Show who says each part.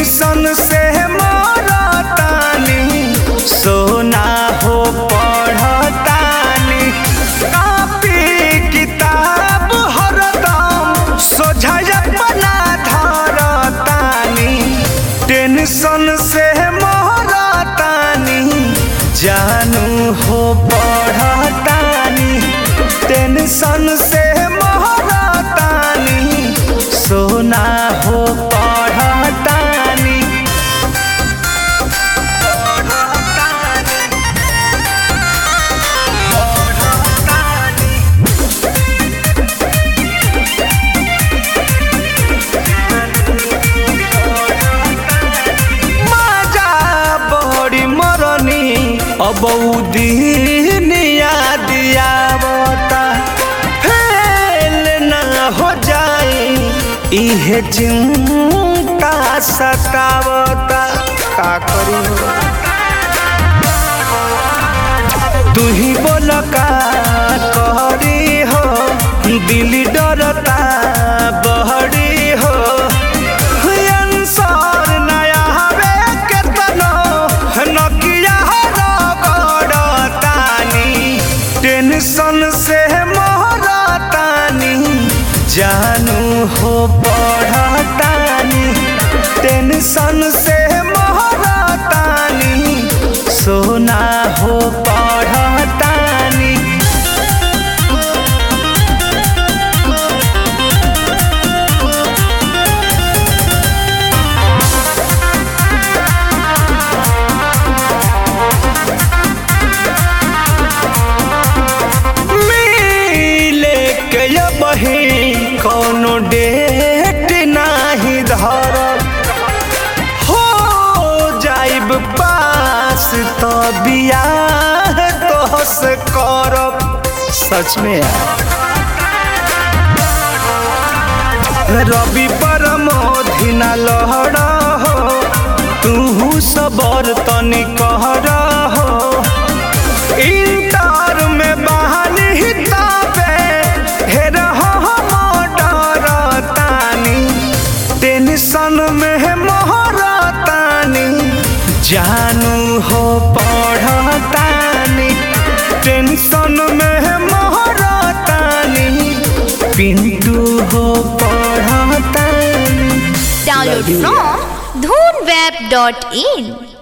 Speaker 1: tension से मरतानी सोना हो पढ़तानी copy किताब हरदम सोझा अपना धरतानी टेंशन से मरतानी जानू हो पढ़तानी टेंशन से सोना हो पढ़तानी मजा बड़ी मरनी अब दिन याद आवता फेल ना हो जाए इहे चिंता सतावता का करी तू ही बोल का करी हो दिल डरता बहरी हो अंसर नया हवे केतनो नकिया रगड़तानी टेंशन से जानू हो पढ़तानी टेंशन से महरतानी सोना हो पढ़तानी मिले के बही कोनो डेट नाही धर हो जाइब पास तो बियाह तोहसे करब सच में रवि परमोधि ना लहड़ हो तू सबर तनी कहर हो इंटर में बहानी ताबे हेर टेंशन में महरतानी जानू हो पढ़तानी टेंशन में महरतानी पिंटू हो पढ़तानी
Speaker 2: डाउनलोड फ्रॉम dhoonweb.in